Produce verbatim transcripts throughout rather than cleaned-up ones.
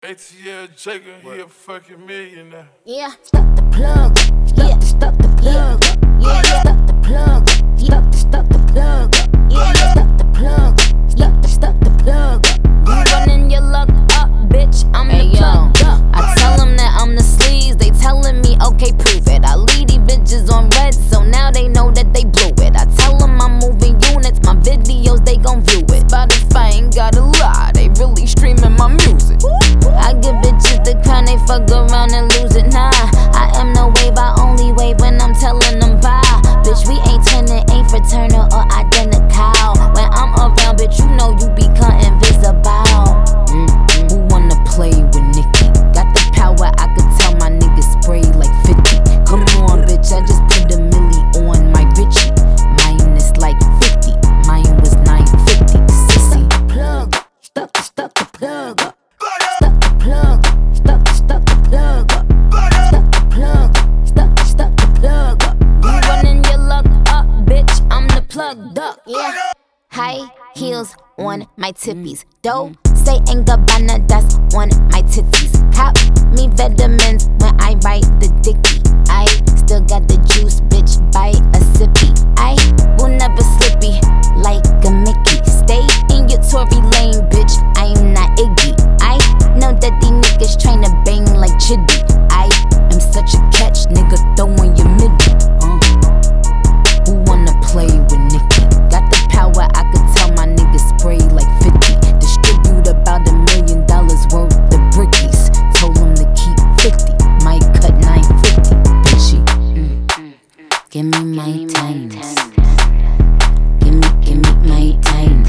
A T L Jacob, he a fucking millionaire. Yeah, stuck the plug. Yeah, stuck the plug. Yeah, stuck the plug. Stuck, stuck the plug. Yeah, stuck the plug. Stuck, stuck the plug. You running your luck up, bitch. I'm the plug up. I tell them that I'm the sleaze. They telling me, okay, prove it. I leave these bitches on red, so now they know that they blew it. I tell them I'm moving units. My videos, they gon' view it. Spotify ain't gotta lie. They really streaming my music. I give bitches the crown, they fuck around and lose it. Nah, I am no wave, I only wave when I'm telling them bye. Bitch, we ain't twinning, ain't fraternal or identical. When I'm around, bitch, you know you become invisible. Mm-hmm. Who wanna play with Nicki? Got the power, I could tell my niggas spray like fifty. Come on, bitch, I just put a milli on my Richie. Mine is like fifty, mine was nine fifty. Sissy, plug, stuck, stuck the plug up. Stuck the plug, stuck, stuck the plug up. Stuck the plug, stuck, stuck the plug up. You running your luck up, bitch, I'm the plug duck. Yeah. High heels on my tippies. Dope, say ain't Gabbana, that's on my titties. Cop me vitamins when I write the dicky. I still got the juice, bitch, buy a sippy. I will never slippy like a Mickey. Stay in your Tory lane, bitch, I'm not Iggy. I know that these niggas tryna bang like Chiddy. I am such a catch, nigga, throwing your midi. Uh. Who wanna play with Nicki? Got the power, I could tell my niggas spray like fifty. Distribute about a million dollars worth of brickies. Told them to keep fifty, might cut nine fifty. Bitchy, mm. Give me my times. Give me, give me my times.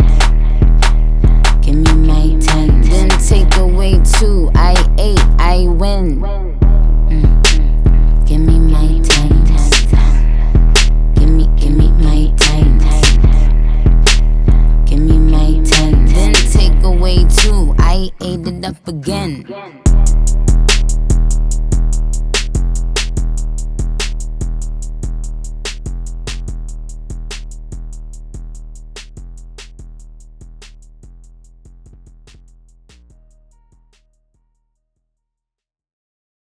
Give me my times. Then take away two, I ate, I win. Mm. Give me my times. Give me, give me my times. Give me my times. Then take away two, I ate it up again.